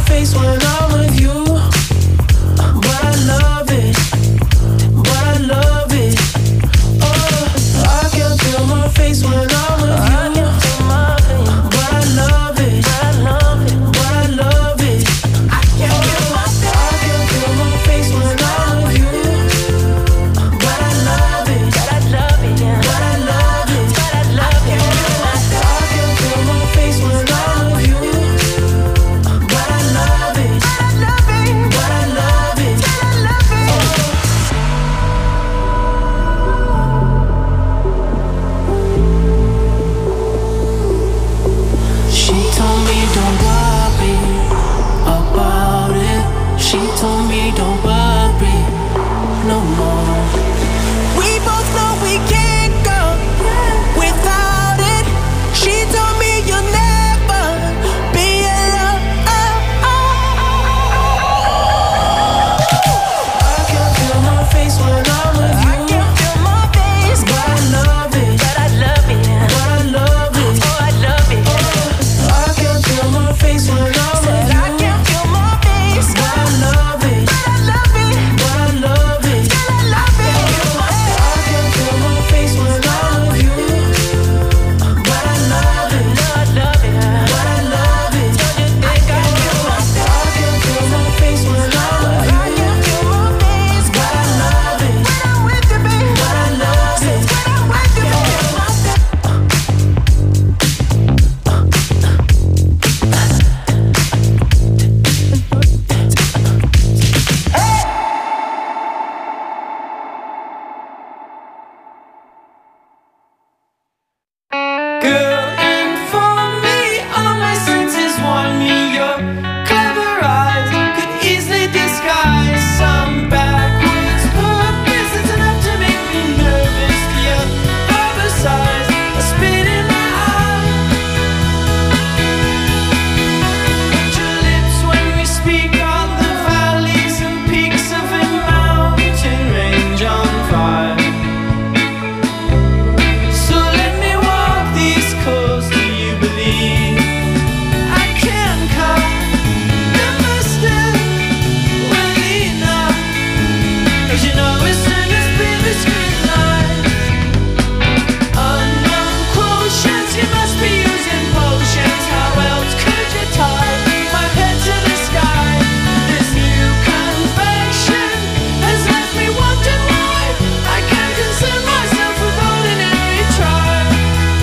face when I'm with you, but I love it, but I love it. Oh, I can feel my face when I'm with you, but I love it, but I love it, but I love it. I can feel my face when I'm with you, but I love it, but I love it, but I love it, but I love it. I can feel my face when I'm with you, but I love it, but I love it, but I love it, but I love it. She told me don't worry about it. She told me don't worry no more. We both know we can't go without it. She told me you'll never be alone. I can feel my face when I'm with you. I can feel my face, but I love it, but I love it, but I love it. Oh, I love it. I can feel my face when I'm with you. I can feel my face, but I love it, but I love it, but I love it, but I love it. I can feel my face when I'm with you, but I love it, but I love it, but I love it. I can feel my face when I'm with you. I can feel my face, but I love it when I'm with you, baby. But I love it when I'm with you, baby. Girl, and for me, all my senses want me. Your clever eyes could easily disguise some backwards purpose. It's enough to make me nervous. Your oversized, a spit in my eye. Your lips when we speak on the valleys and peaks of a mountain range on fire. So let me walk these coasts. Do you believe I can cut the mustard well enough? 'Cause you know as soon as baby screen light, unknown quotients, you must be using potions. How else could you tie my head to the sky? This new confection has left me wondering why I can't concern myself with ordinary trial.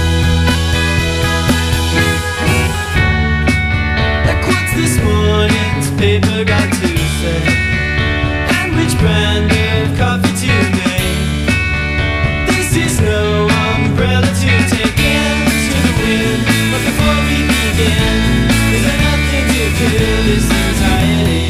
Like what's this morning's paper got to say? And which brand of coffee today? This is no umbrella to take into the wind. But before we begin, is there nothing to kill this anxiety?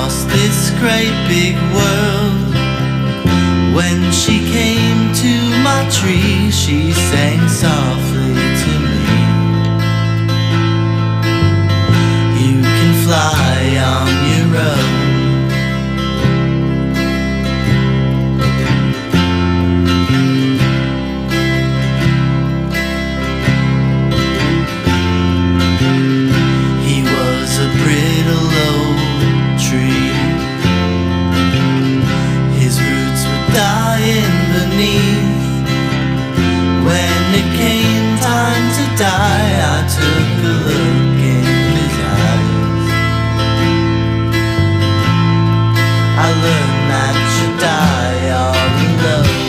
across this great big world. When she came to my tree, she sang softly to me. You can fly on your own. I took a look in his eyes. I learned that you die all alone.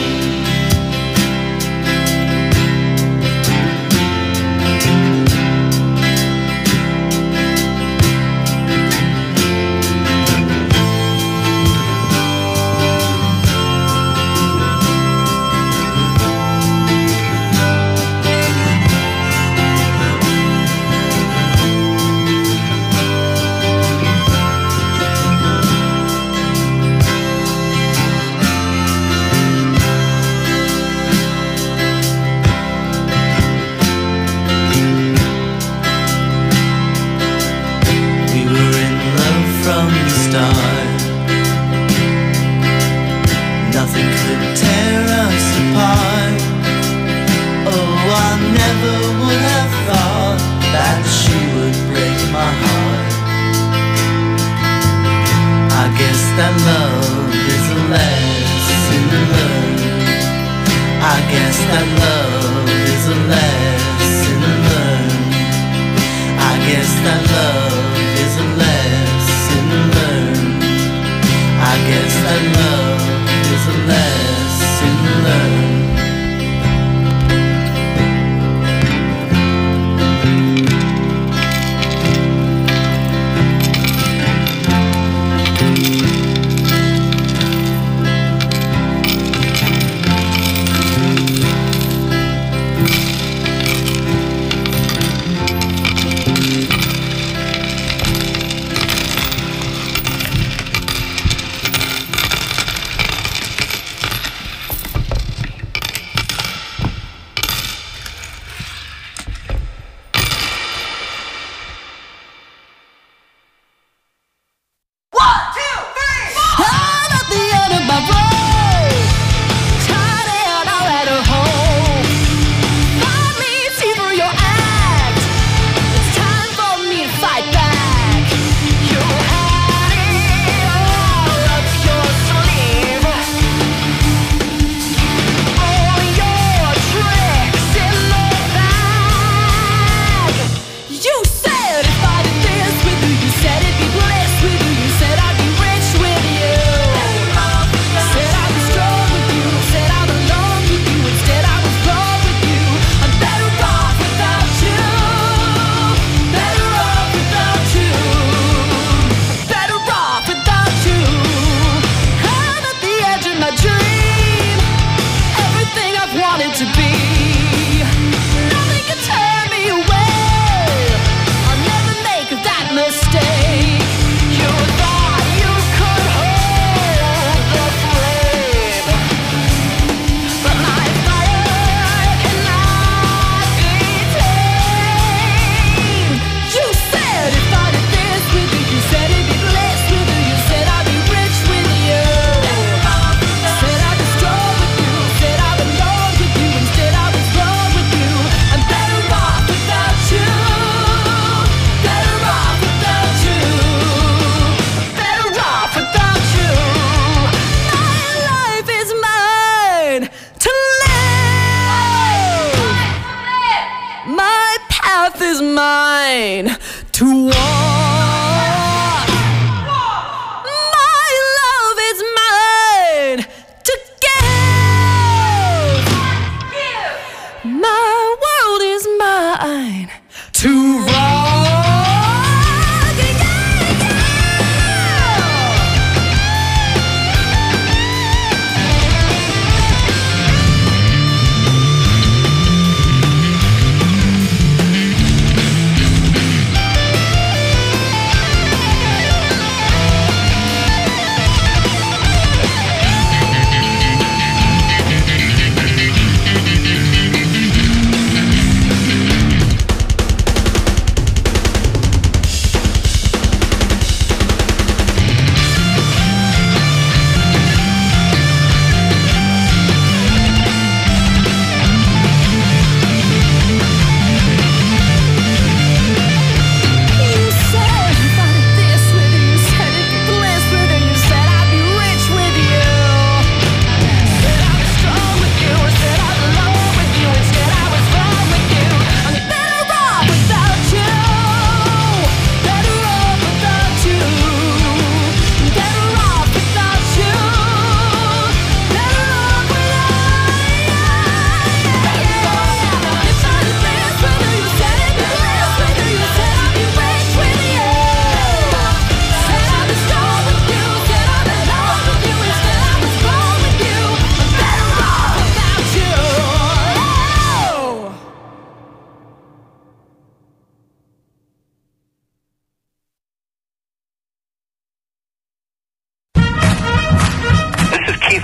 Nothing could tear us apart. Oh, I never would have thought that she would break my heart. I guess that love is a lesson learned. I guess that love is a lesson learned. I guess that love is a lesson learned. I guess that love is a lesson learned.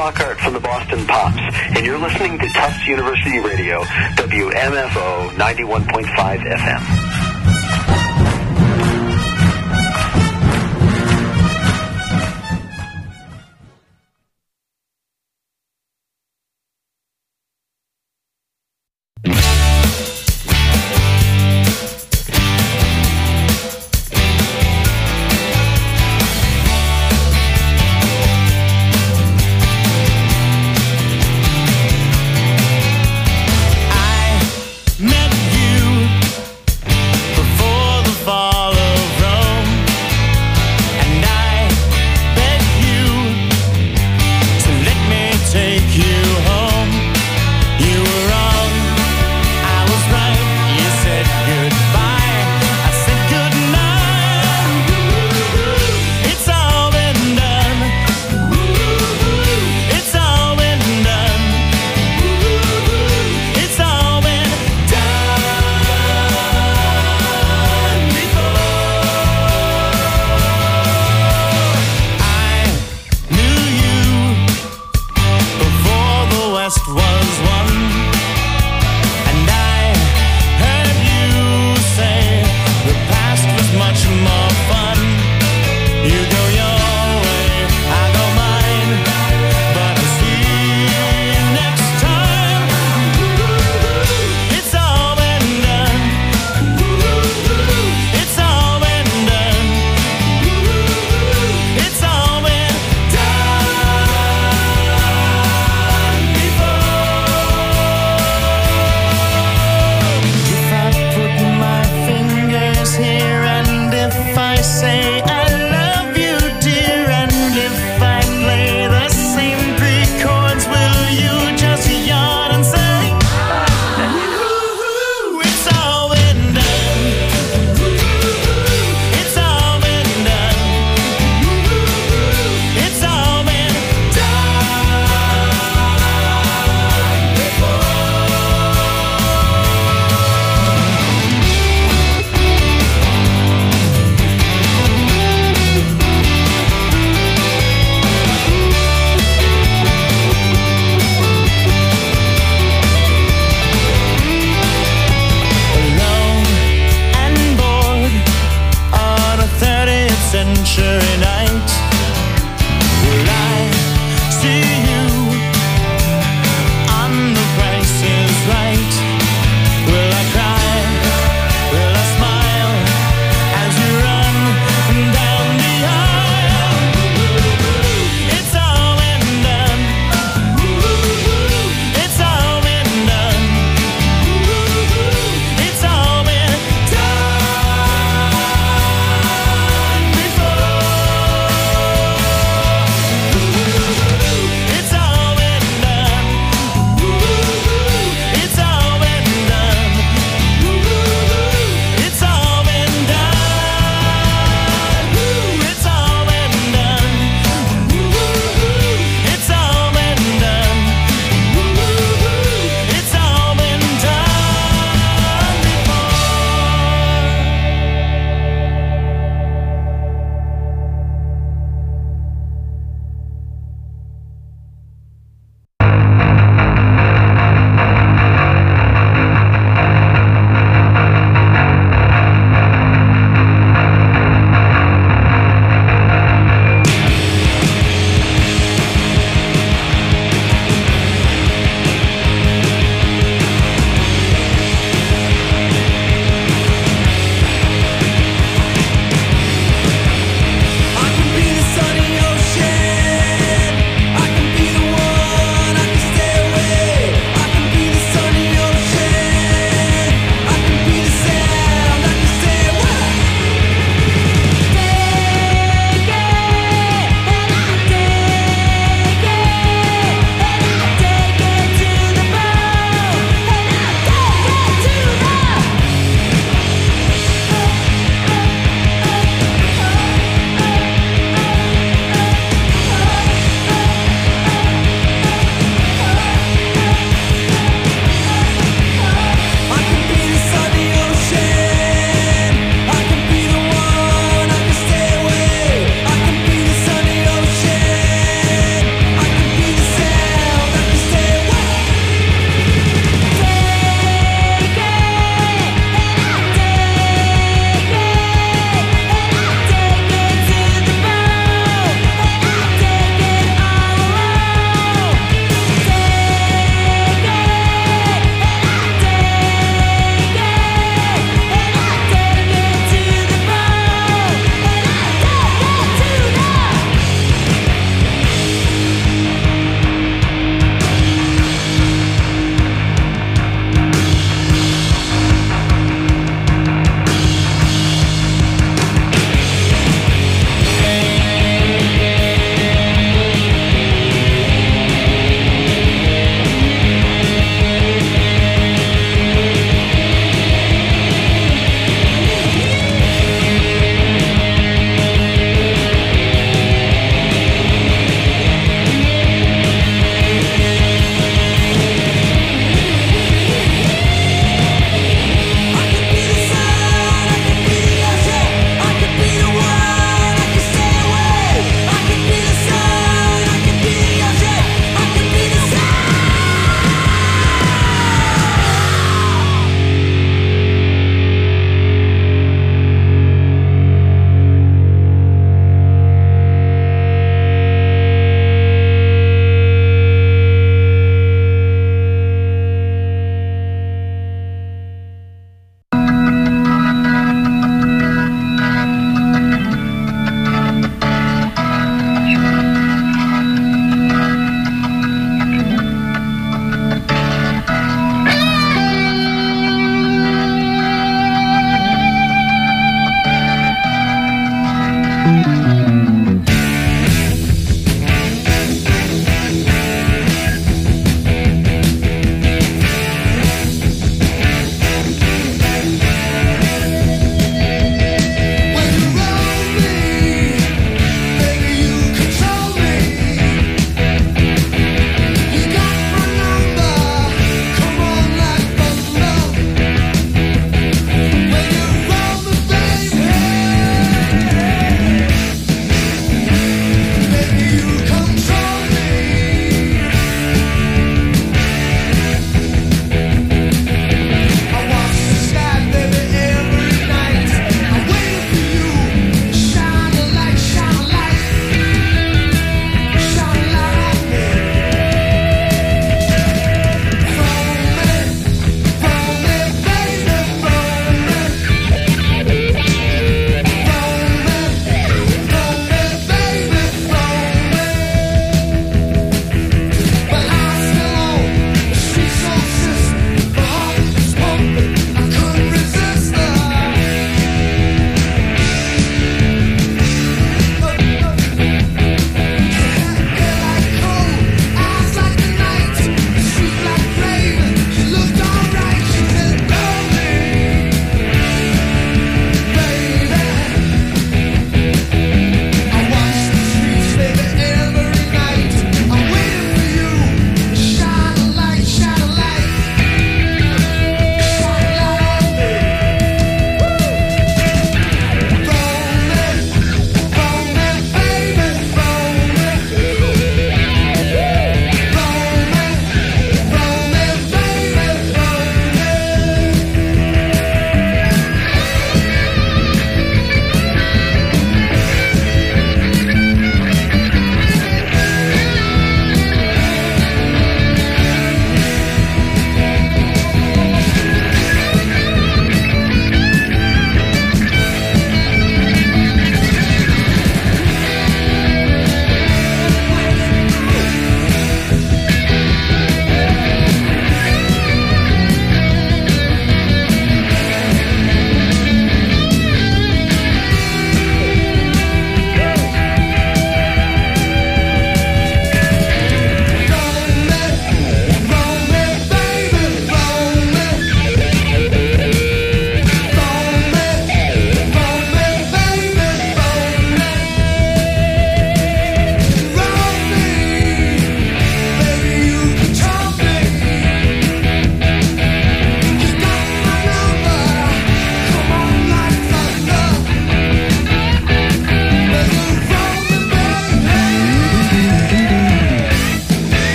Lockhart from the Boston Pops, and you're listening to Tufts University Radio, WMFO 91.5 FM.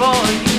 for you.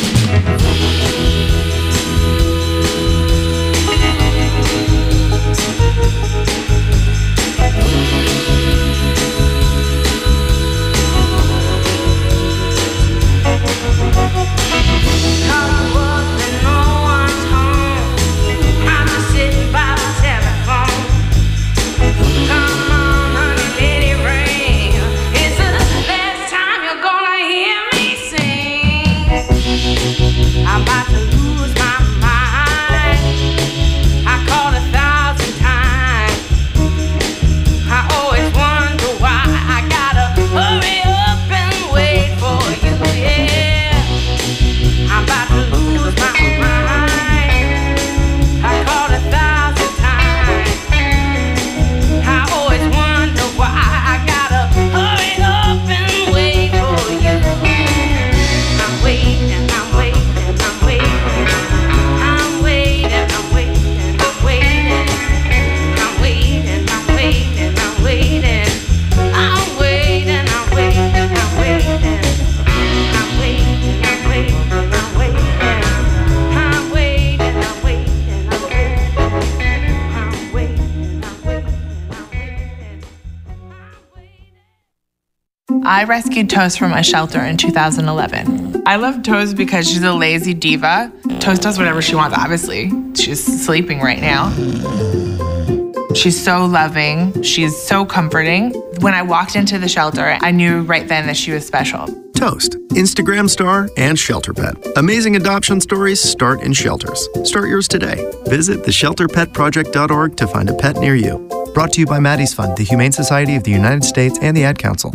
I rescued Toast from a shelter in 2011. I love Toast because she's a lazy diva. Toast does whatever she wants, obviously. She's sleeping right now. She's so loving. She's so comforting. When I walked into the shelter, I knew right then that she was special. Toast, Instagram star and shelter pet. Amazing adoption stories start in shelters. Start yours today. Visit theshelterpetproject.org to find a pet near you. Brought to you by Maddie's Fund, the Humane Society of the United States, and the Ad Council.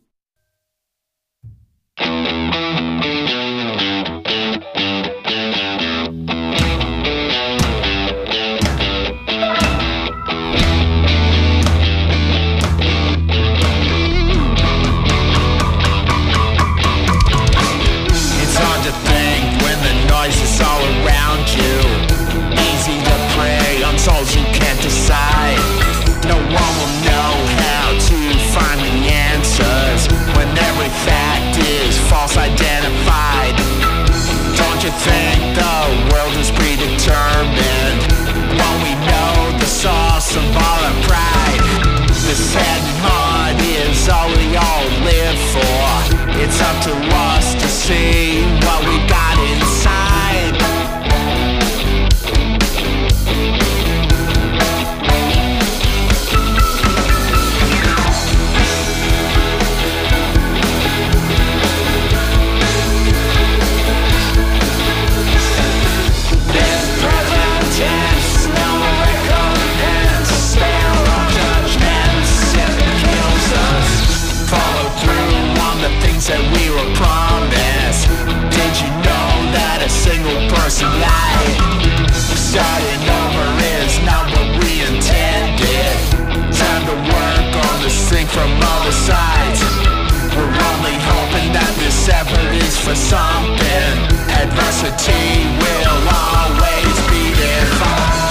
Souls you can't decide. No one will know how to find the answers when every fact is false identified. Don't you think the world is predetermined when we know the source of all our pride? This head and heart is all we all live for. It's up to us to see what we got inside. That we were promised. Did you know that a single person lied? Starting over is not what we intended. Time to work on this thing from other sides. We're only hoping that this effort is for something. Adversity will always be defined.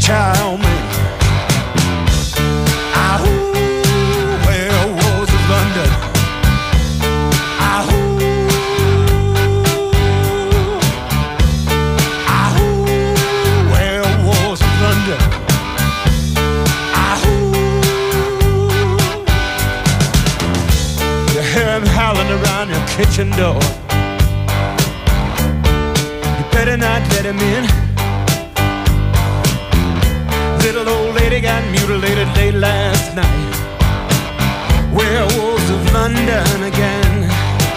chow mein. Ahoo, werewolves of London. Ahoo, ahoo, werewolves of London. Ahoo, you hear him howling around your kitchen door. You better not let him in. Little old lady got mutilated late last night. Werewolves of London again.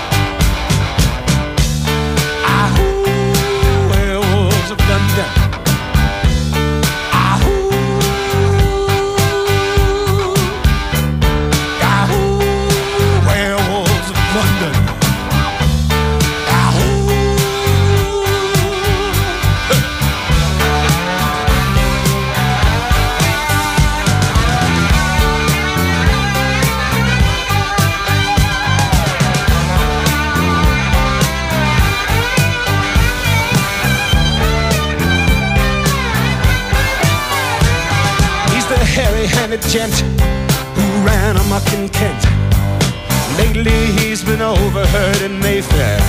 Ahoo, werewolves of London. Ahoo, ahoo, werewolves of London. Hairy-handed gent who ran amok in Kent. Lately he's been overheard in Mayfair.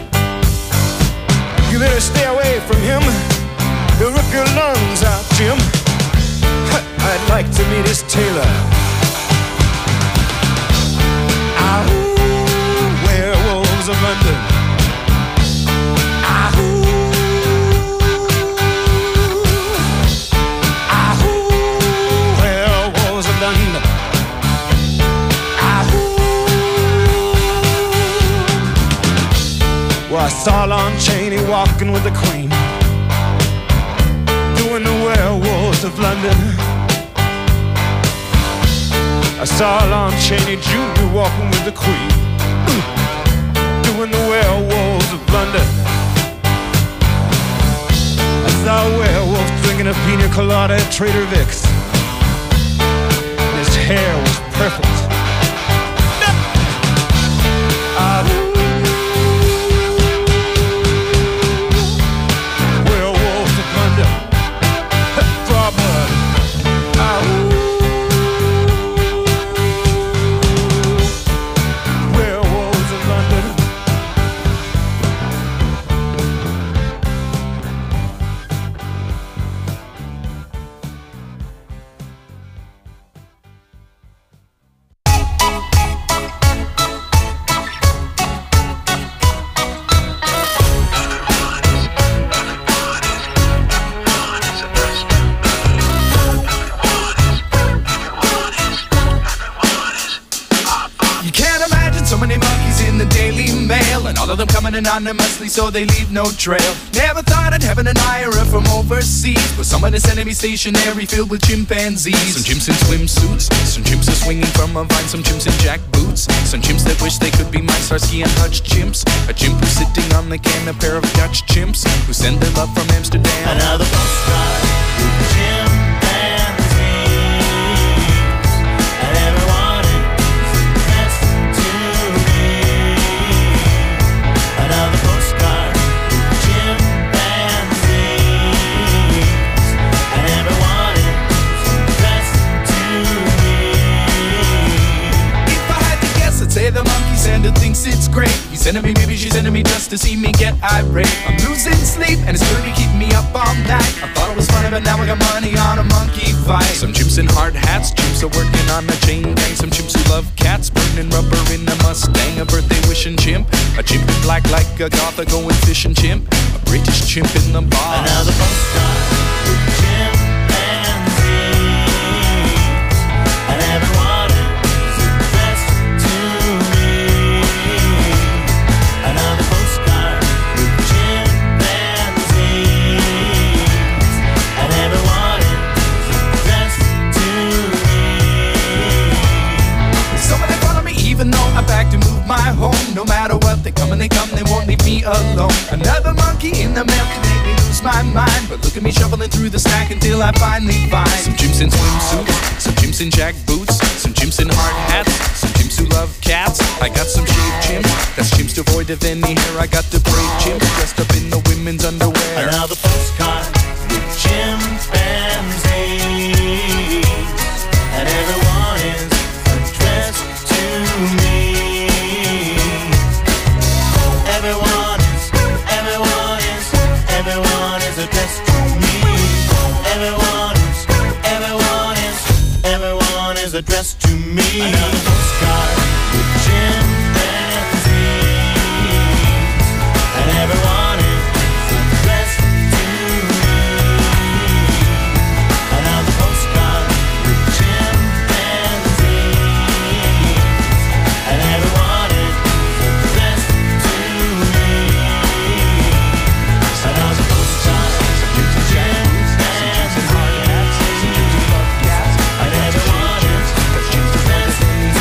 You better stay away from him. He'll rip your lungs out, Jim. I'd like to meet his tailor. Ahoo, werewolves of London. Ahoo. Well, I saw Lon Chaney walking with the Queen, doing the werewolves of London. I saw Lon Chaney Jr. walking with the Queen, doing the werewolves of London. I saw a werewolf drinking a pina colada at Trader Vic's. His hair was perfect. Werewolves of London. Draw blood. Werewolves of London. Anonymously, so they leave no trail. Never thought I'd have an admirer from overseas, but someone is sending me stationery filled with chimpanzees. Some chimps in swimsuits, some chimps are swinging from a vine, some chimps in jack boots, some chimps that wish they could be my Starsky and Hutch chimps. A chimp who's sitting on the can, a pair of Dutch chimps who send their love from Amsterdam. Another postcard with chimpanzees, and everyone is best to me. Another postcard with chimpanzees, and everyone is best to me. If I had to guess, I'd say the monkey Santa thinks it's great. He's sending me, maybe she's sending me just to see me get irate. I'm losing sleep and it's really keeping me up all night. I thought it was funny, but now I got money on a monkey fight. Some chimps in hard hats, chimps are working on a chain gang. Some chimps who love cats, burning rubber in a Mustang. A birthday wishing chimp, a chimp in black like a goth, a going fishing chimp, a British chimp in the bar. Another postcard with chimpanzees, and everyone is best to me. Another postcard with chimpanzees, and everyone is best to me. Somebody follow me even though I back to move my home. No matter what, they come and they come, they won't leave me alone. Another monkey in the mail can make me lose my mind, but look at me shuffling through the stack until I finally find some chimps in swimsuits, some chimps in jack boots, some chimps in hard hats, some chimps who love cats. I got some shaved chimps, that's chimps devoid of any hair. I got the brave chimps dressed up in the women's underwear. Another postcard with chimpanzees. was addressed to me. Another postcard with chimpanzees, and everyone is addressed to me. Another postcard with chimpanzees, and everyone is addressed to me. Another postcard with chimpanzees, and everyone is addressed to me.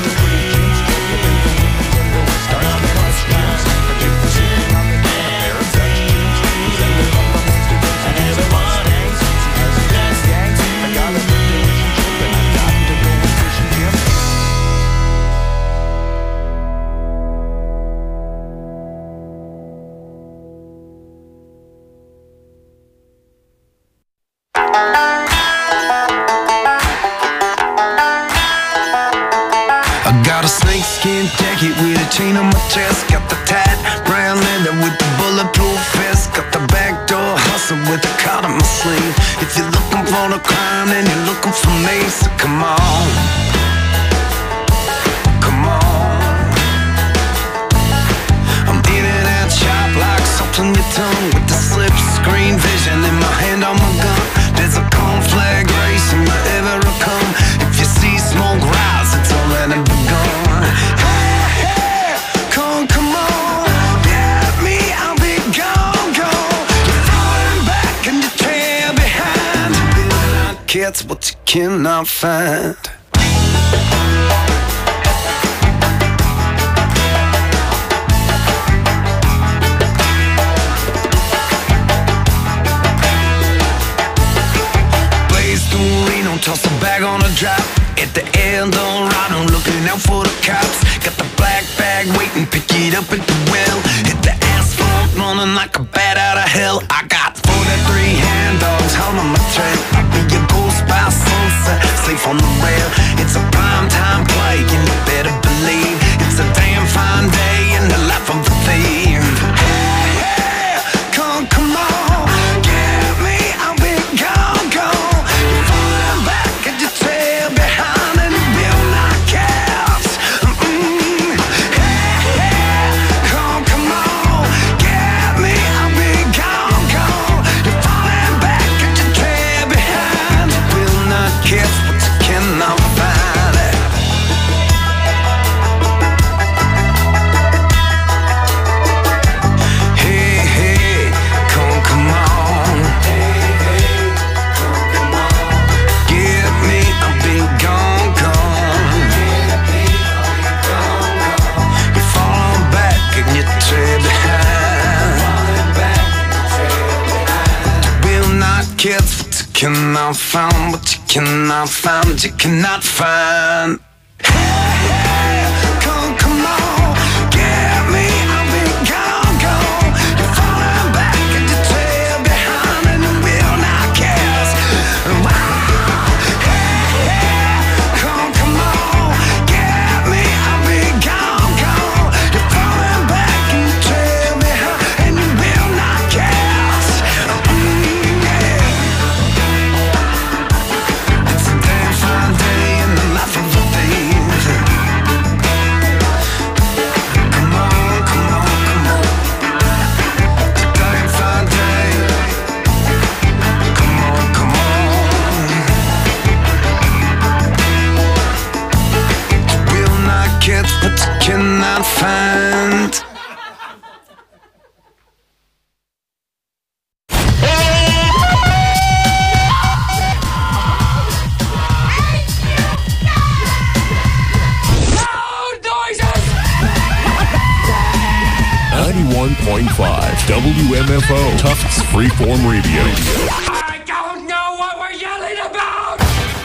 I got a snakeskin jacket with a chain on my chest. Got the tight brown leather with the bulletproof vest. Got the backdoor hustle with the card on my sleeve. If you're looking for the crime, then you're looking for me. So come on, come on. I'm in and out sharp like salt on your tongue, with the slip screen vision in my hand on my gun. There's a conflag race in my ever come. If you see smoke rise, it's already begun. Hey, hey, come on, get me, I'll be gone, gone. You're falling back and you trail behind. Kids, what you cannot find. Toss a bag on a drop at the Eldorado, looking out for the cops. Got the black bag waiting, pick it up at the well. Hit the asphalt, running like a bat out of hell. I got 43 hand dogs holding my trail. I'll be your ghost by sunset, safe on the rail. It's a prime time play, and you better believe it's a damn fine day in the life of the thief. Hey, hey, come on, get me, I'll be gone, gone. Cannot find what you cannot find, you cannot find. Hey, hey, come on, get me, I'll be gone, gone. You're falling back and you trail behind, and you will not guess. Wow. Hey, hey, come on, get me, I'll be gone, gone. You're falling back and you trail behind, and you will not guess. But you cannot find. Loud noises! 91.5 WMFO Tufts Freeform Radio. I don't know what we're yelling about!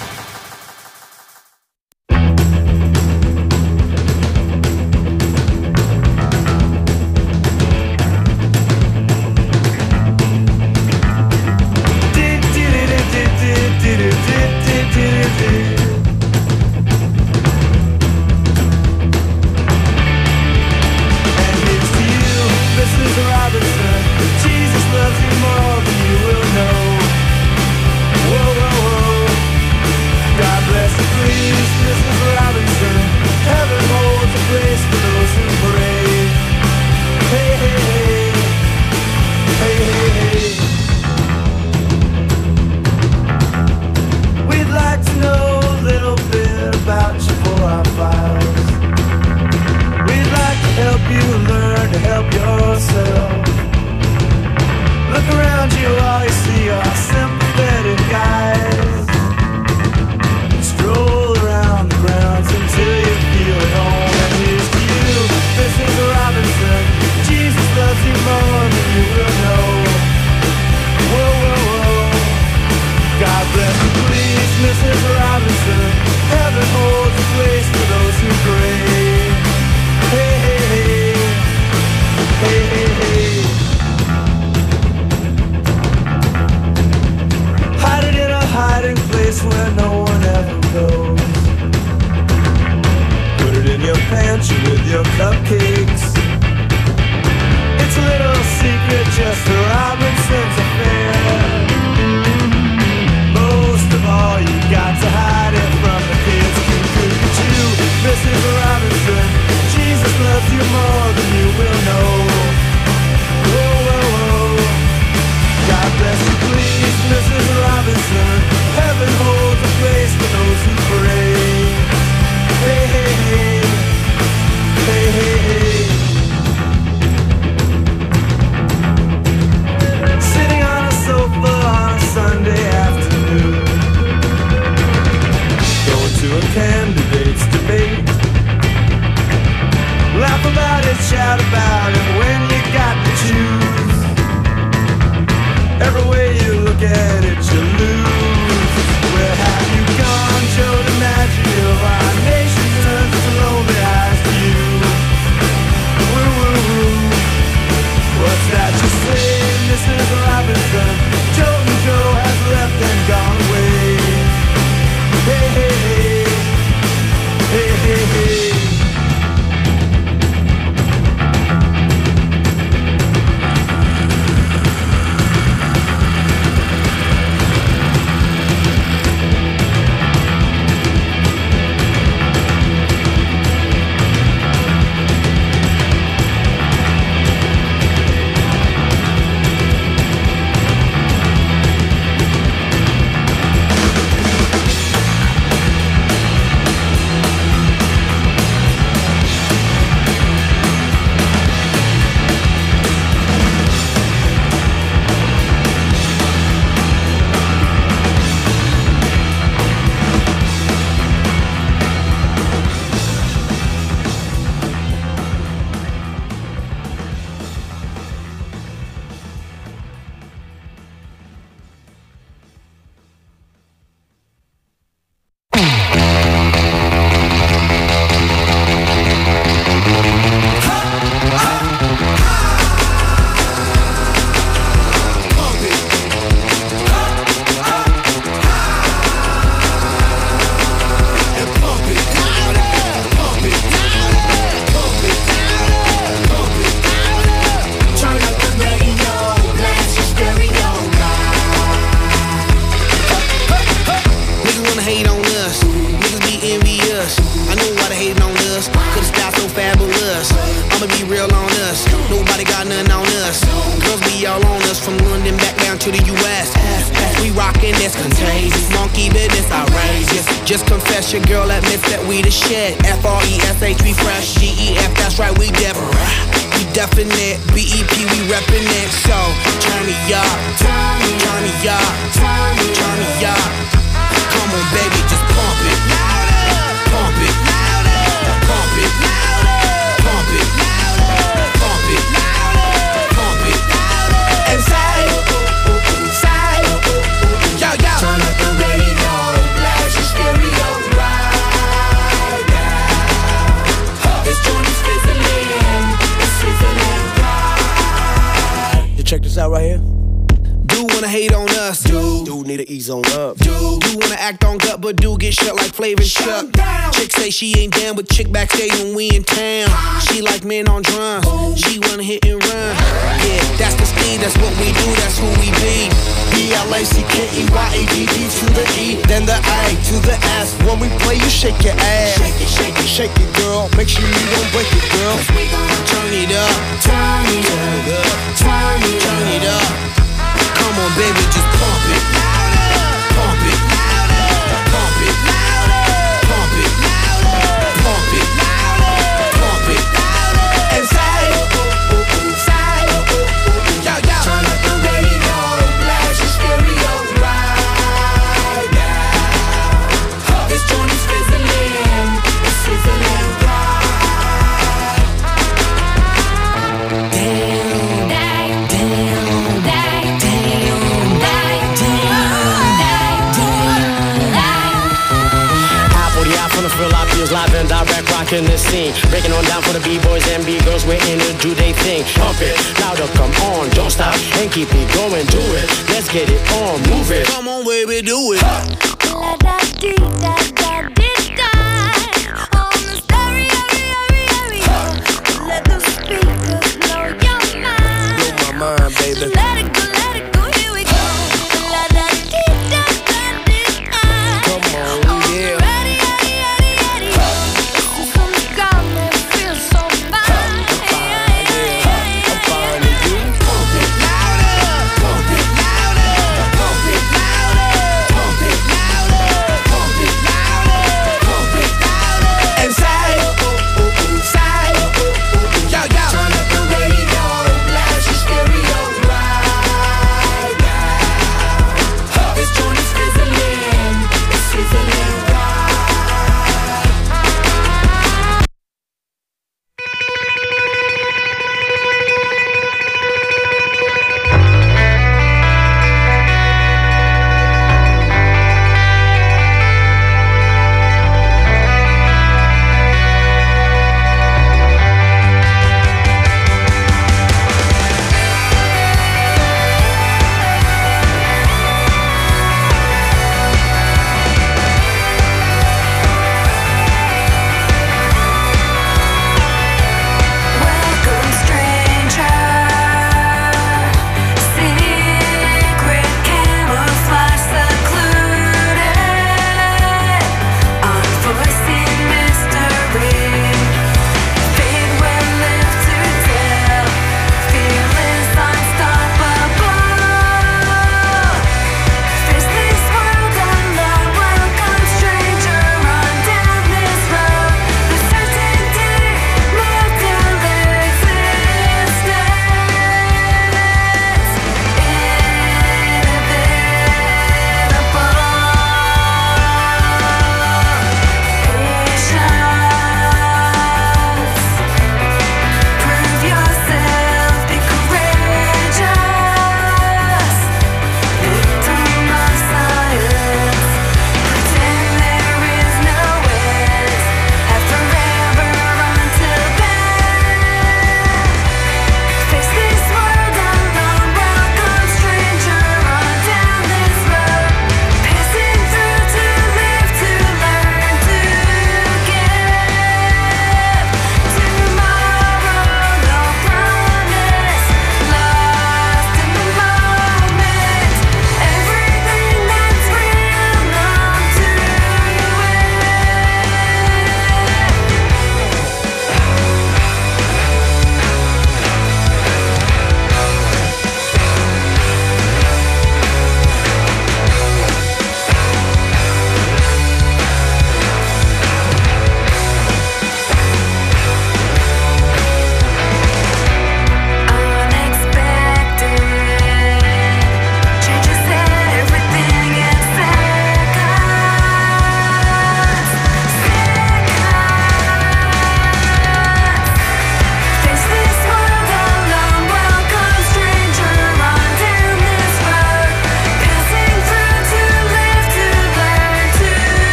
And it's you, Mrs. Robinson. Jesus loves you more than you will know. Mrs. Robinson. Heaven holds a place for those who pray. Hey, hey, hey. Hey, hey, hey. We'd like to know a little bit about you for our files. We'd like to help you learn to help yourself. Look around you, all you see are sympathetic guys. Stroll around the grounds until you feel at home. And here's to you, Mrs. Robinson. Jesus loves you more than you will know. Whoa, whoa, whoa. God bless you, please, Mrs. Robinson. Heaven holds a place for those who pray. Hey, hey, hey. Hey, hey, hey. Hide it in a hiding place where no one ever goes. Put it in your pantry with your cupcakes. It's a little secret, just the Robinsons affair. Most of all, you got to hide it from the kids. Look at you, Mrs. Robinson. Jesus loves you more than you will know. Whoa, whoa, whoa. God bless you, please, Mrs. Robinson. Heaven holds a place for those who pray. Hey, hey, hey. Hey, hey, hey. Sitting on a sofa on a Sunday afternoon, going to a candidate's debate. Laugh about it, shout about it when you got to choose. Every way you look at it, you lose. Where have you gone, Joe DiMaggio? Our nation turns its lonely eyes to you. Woo, woo, woo. What's that you say, Mrs. Robinson? Joe and Joe has left and gone away. Hey, hey, hey. Hey, hey, hey. Just confess your girl admits that we the shit. F-R-E-S-H, we fresh. G-E-F, that's right, we different. We definite. B-E-P, we reppin' it. So, turn me up. Turn me up. Turn me up. Come on, baby, just pump it. Pump it. Pump it. Pump it. Pump it. Pump it. And say, yo, yo. Turn up the radio, blast your stereo right now. This joint is fizzling, it's fizzling right. You check this out right here. Dude wanna hate on us. Dude need to ease on up. Dude wanna act on gut, but dude get shut like Flavor Chuck. Chick say she ain't down with chick backstage when we in town. She like men on drums. She wanna hit and run. Yeah, that's the speed, that's what we do, that's who we be. B-L-A-C-K-E-Y-A-D-D to the E, then the A to the ass when we play, you shake your ass. Shake it, shake it, shake it, girl. Make sure you don't break it, girl. We gon' turn it up, turn it up, turn it up. Come on, baby, just pump it, pump it, pump it, pump it, pump it, pump it, and say, turn up the radio, blast your stereo right now. This joint is fizzling, it's sizzling right. Damn, damn, damn, damn, from the Fill Out Fields, live and direct, rocking the scene. Breaking on down for the B-boys and B-girls, we're in to do they thing. Pump it, louder, come on, don't stop, and keep it going, do it. Let's get it on, move it. Come on, baby, do it.